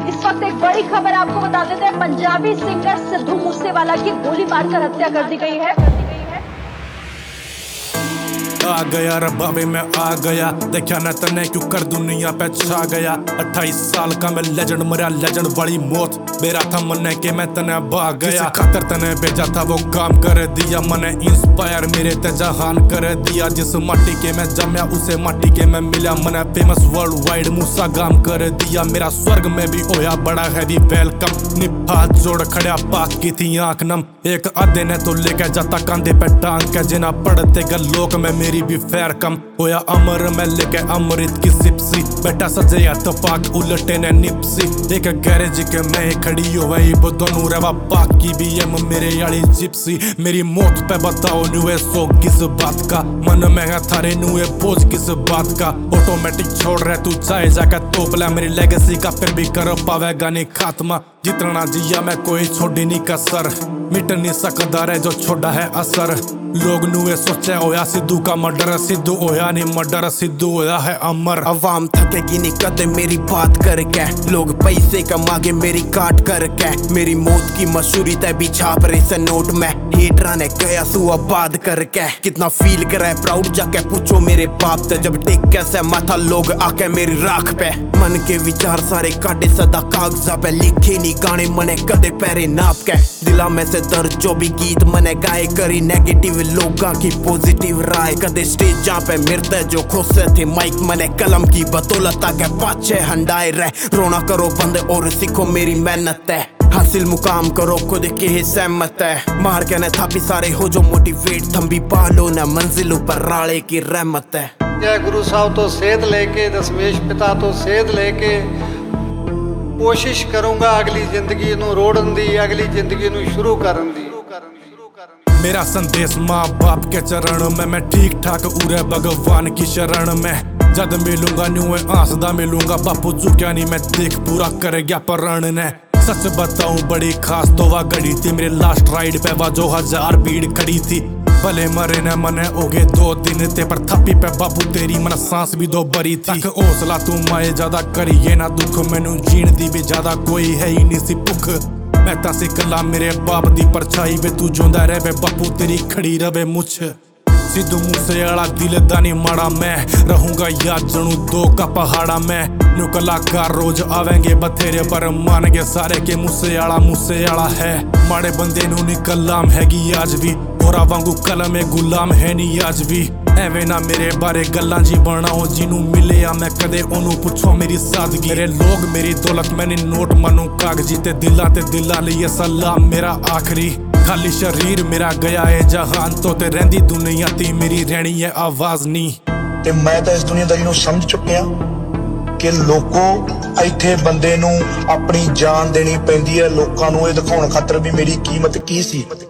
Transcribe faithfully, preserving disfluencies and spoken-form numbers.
इस वक्त एक बड़ी खबर आपको बता देते हैं, पंजाबी सिंगर सिद्धू मूसेवाला की गोली मारकर हत्या कर दी गई है। आ गया रबावे में आ गया, देखा न तने क्यों कर दुनिया पे छा गया। अट्ठाईस साल का मैं लेजेंड मरा, लेजेंड वाली मौत मेरा था मने के मैं तने भाग गया। खातर तने भेजा था वो काम कर दिया, मने इंस्पायर मेरे ते जहान कर दिया। जिस माटी के मैं जमया उसे माटी के मैं मिला, मने फेमस वर्ल्ड वाइड मूसा गाम कर दिया। मेरा स्वर्ग में भी होया बड़ा हैवी वेलकम, निभा जोड़ खड़ा पाक की थी आंख नम। एक आधे ने तो लेके जाता कांधे पे टांग के, जिना पढ़ते गल लोक में मेरी भी फैर कम होया। अमर में लेके अमृत की सिपसी, बेटा सजया तो पाक उलटे ने निपसी। एक गैरेज के मैं खड़ी हो वही वो दोनों रवा पाक की भी एम मेरे याली जिप्सी। मेरी मौत पे बताओ नुए सो किस बात का, मन में है थारे नुए बोझ किस बात का। ऑटोमेटिक छोड़ रहे तू चाहे जाकर तोपला, मेरी लेगेसी का फिर भी कर पावेगा नहीं खात्मा। जितना जिया मैं कोई छोड़ी नहीं कसर, मिट नहीं सकदा रे जो छोड़ा है असर। लोग नुए सोचे होया सिद्धू का मर्डर, सिद्धू होया नहीं मर्डर, सिद्धू होया है अमर। अवाम थकेगी नहीं कदे मेरी बात करके, लोग पैसे कमागे मेरी काट करके। मेरी मौत की मशहूरी तय भी छाप रहे से नोट में, हेटरा ने गया सु आबाद करके। कितना फील करे प्राउड जाके पूछो मेरे बाप से, जब टेक कैसे माथा लोग आके मेरी राख पे। मन के विचार सारे काटे सदा कागजा पे, लिखे नहीं गाने मने कदे पैरे नाप के। दिला में से दर्द जो भी गीत मने गाए करी, नेगेटिव लोगा की पॉजिटिव राय। कदे स्टेज जहाँ पे मिरते जो खुशे थे माइक मने कलम की बदौलत आगे पाछे हंडाए रहे। रोना करो बंद और सीखो मेरी मेहनत है, हासिल मुकाम करो खुद के ही सहमत है। मार के न थापी सारे हो जो मोटिवेट, थंबी पालो न मंजिल ऊपर राले की रहमत है। जय गुरु साहब तो सेध लेके, दशमेश पिता तो सेध लेके कोशिश करूंगा अगली जिंदगी नू रोड़न दी, अगली जिंदगी नू शुरू करन दी। मेरा संदेश माँ बाप के चरण में, मैं ठीक ठाक उरे भगवान की शरण में। जद मिलूंगा न्यूए आंसदा मिलूंगा, बापू चुक्या नहीं मैं देख पूरा कर गया प्रण ने। सच बताऊं बड़ी खास तो वह घड़ी थी, मेरे लास्ट राइड पे वह जो हजार भीड़ खड़ी थी। भले मरे न मने होगे दो दिन ते, पर थप्पी पे बाबू तेरी मन सांस भी दो बरी थी। हौसला तू माए ज्यादा करिए ना दुख, मैनू जीण दी भी ज्यादा कोई है ही नहीं सी भुख। मैं ता सिकला मेरे बाप दी परछाई वे, तू जोंदा रहे बापू तेरी खड़ी रवे मुछ। सिद्धू मूसेवाला दिल दा नी माड़ा, मैं रहूंगा याद जनू दो का पहाड़ा में। न्यू कलाकार रोज आवेंगे बथेरे, पर मानेंगे सारे के मूसेवाला मूसेवाला है। माड़े बंदे नू नी कलाम हैगी आज भी, होरा वांगू कलम में गुलाम है नी आज भी। एवें ना मेरे बारे गल्लां जी बनाओ, जिनू मिले आ मैं कदे ओनू पुछो मेरी सादगी। मेरे लोग मेरी दौलत मैंने नोट मनू कागजी ते, दिला ते दिला लिए सलाम मेरा आखिरी। खाली शरीर मेरा गया है जहान तो, ते रहंदी दुनिया ती मेरी रहनी है आवाज नी। ते मैं तो इस दुनियादारी नू समझ चुकिया कि लोगों इत्थे बंदे नू अपनी जान देनी पैंदी है, लोकां नू इह दिखाउण खातर भी मेरी कीमत की सी।